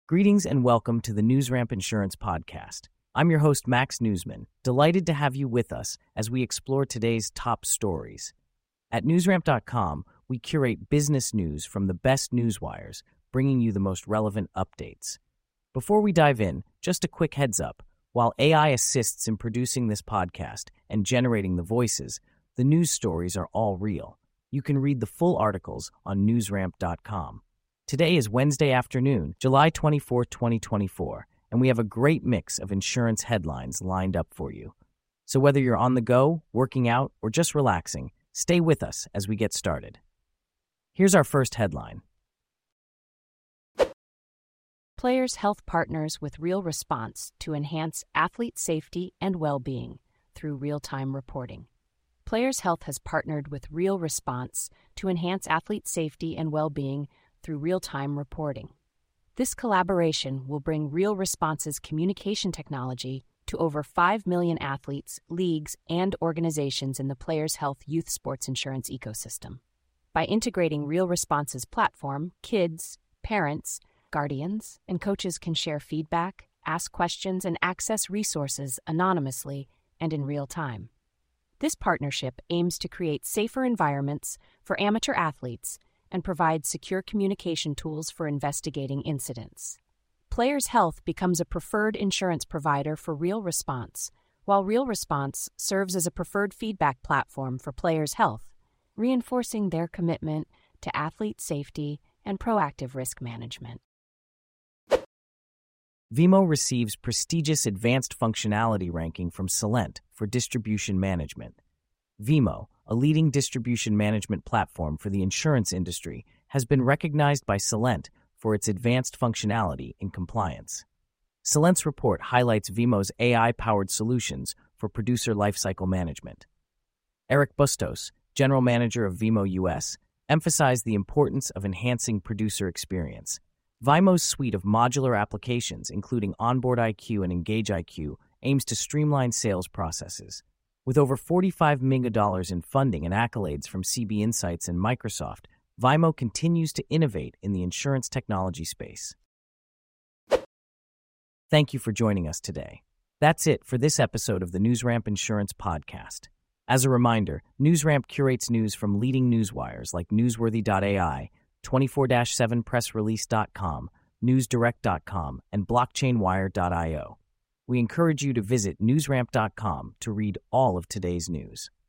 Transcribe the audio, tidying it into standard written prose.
Greetings and welcome to the NewsRamp Insurance Podcast. I'm your host, Max Newsman, delighted to have you with us as we explore today's top stories. At newsramp.com, we curate business news from the best newswires, bringing you the most relevant updates. Before we dive in, just a quick heads up. While AI assists in producing this podcast and generating the voices, the news stories are all real. You can read the full articles on newsramp.com. Today is Wednesday afternoon, July 24, 2024, and we have a great mix of insurance headlines lined up for you. So whether you're on the go, working out, or just relaxing, stay with us as we get started. Here's our first headline. Players Health partners with Real Response to enhance athlete safety and well-being through real-time reporting. Players Health has partnered with Real Response to enhance athlete safety and well-being through real-time reporting. This collaboration will bring Real Response's communication technology to over 5 million athletes, leagues, and organizations in the Players Health youth sports insurance ecosystem. By integrating Real Response's platform, kids, parents, guardians, and coaches can share feedback, ask questions, and access resources anonymously and in real time. This partnership aims to create safer environments for amateur athletes and provide secure communication tools for investigating incidents. Players Health becomes a preferred insurance provider for Real Response, while Real Response serves as a preferred feedback platform for Players Health, reinforcing their commitment to athlete safety and proactive risk management. Vimo receives prestigious advanced functionality ranking from Celent for distribution management. Vimo, a leading distribution management platform for the insurance industry, has been recognized by Celent for its advanced functionality in compliance. Celent's report highlights Vimo's AI-powered solutions for producer lifecycle management. Eric Bustos, general manager of Vimo US, emphasized the importance of enhancing producer experience. Vimo's suite of modular applications, including Onboard IQ and Engage IQ, aims to streamline sales processes. With over $45 million in funding and accolades from CB Insights and Microsoft, Vimo continues to innovate in the insurance technology space. Thank you for joining us today. That's it for this episode of the NewsRamp Insurance Podcast. As a reminder, NewsRamp curates news from leading newswires like Newsworthy.ai, 24/7pressrelease.com, NewsDirect.com, and BlockchainWire.io. We encourage you to visit newsramp.com to read all of today's news.